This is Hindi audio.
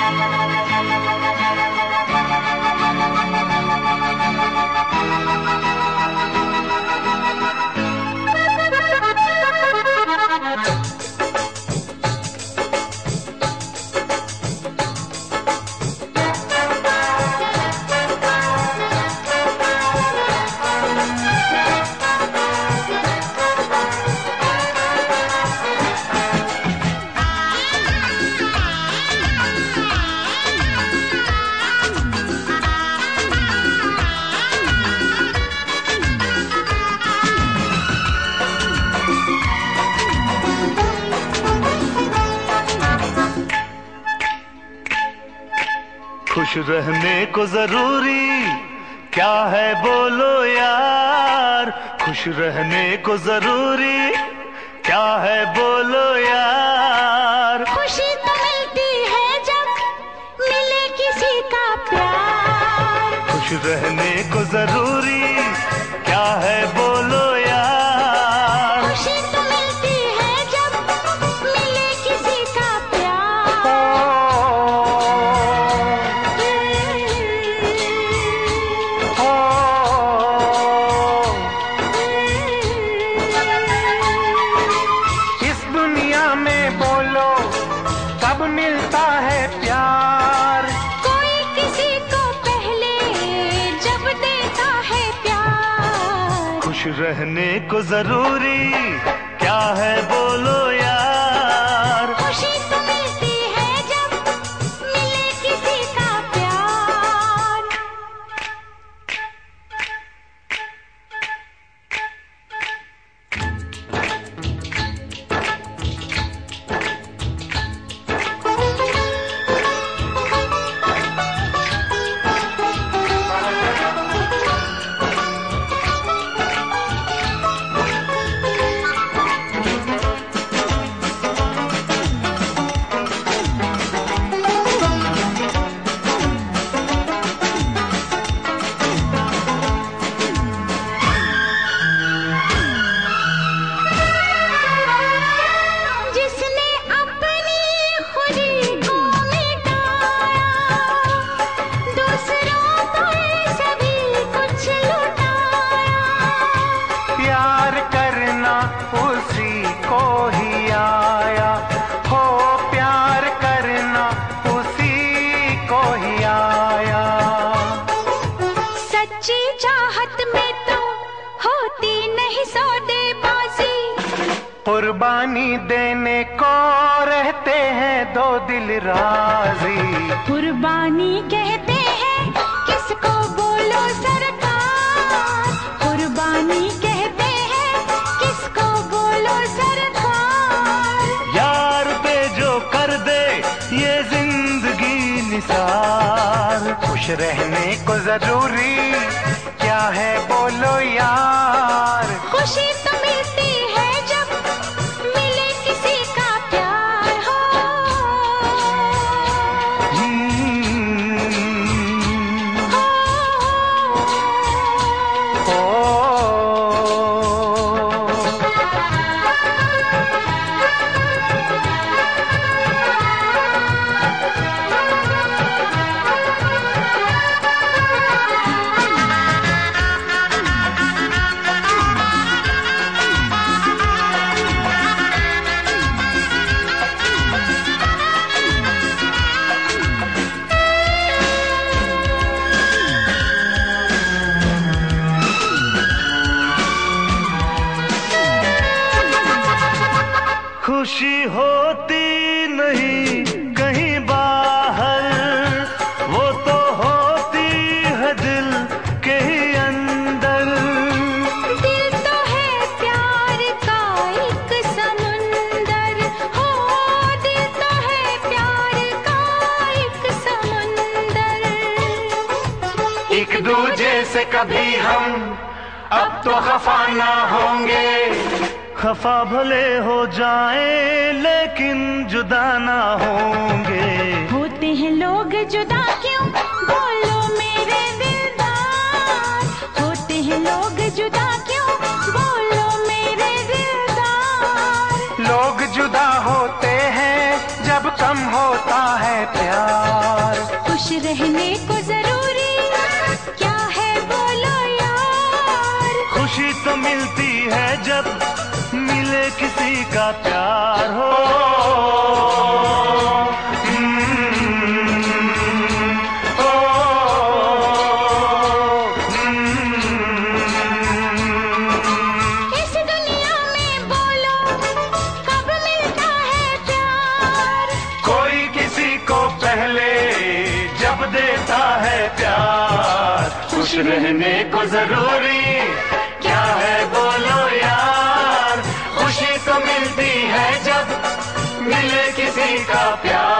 खुश रहने को जरूरी क्या है बोलो यार, खुश रहने को जरूरी क्या है बोलो यार। खुशी तो मिलती है जब मिले किसी का प्यार, खुश रहने को जरूरी क्या है बोलो यार। खुशी तो मिलती है जब मिले किसी का प्यार। इस दुनिया में बोलो कब मिलता है प्यार, कोई किसी को पहले जब देता है प्यार। खुश रहने को जरूरी क्या है बोलो यार। खुशी तो मिलती है जब मिले किसी का प्यार। जिसने अपनी खुदी को मिटाया, दूसरों पर सभी कुछ लुटाया। प्यार करना उसी को ही आया हो, प्यार करना उसी को ही आया। सच्ची चाहत में तो होती नहीं सौदेबाजी, कुर्बानी देने को रहते हैं दो दिल राजी। कुर्बानी कहते हैं किसको बोलो सरकार, कुर्बानी कहते हैं किसको बोलो सरकार। यार पे जो कर दे ये जिंदगी निसार, खुश रहने को जरूरी क्या है बोलो यार। खुशी तो मिलती है जब मिले किसी का प्यार हो। खुशी होती नहीं कहीं बाहर, वो तो होती है दिल के ही अंदर। दिल तो है प्यार का एक समुंदर हो, दिल तो है प्यार का एक समुंदर। एक दूजे से कभी हम अब तो खफा ना होंगे, खफा भले हो जाए लेकिन जुदा ना होंगे। होते हैं लोग जुदा क्यों बोलो मेरे दिलदार, होते हैं लोग जुदा क्यों बोलो मेरे दिलदार। लोग जुदा होते हैं जब कम होता है प्यार। खुश रहने को जरूरी क्या है बोलो यार। खुशी तो मिलती है जब मिले किसी का प्यार हो। इस दुनिया में बोलो कब मिलता है प्यार। कोई किसी को पहले जब देता है प्यार। खुश रहने को जरूरी क्या है बोलो यार। खुशी तो मिलती है जब मिले किसी का प्यार।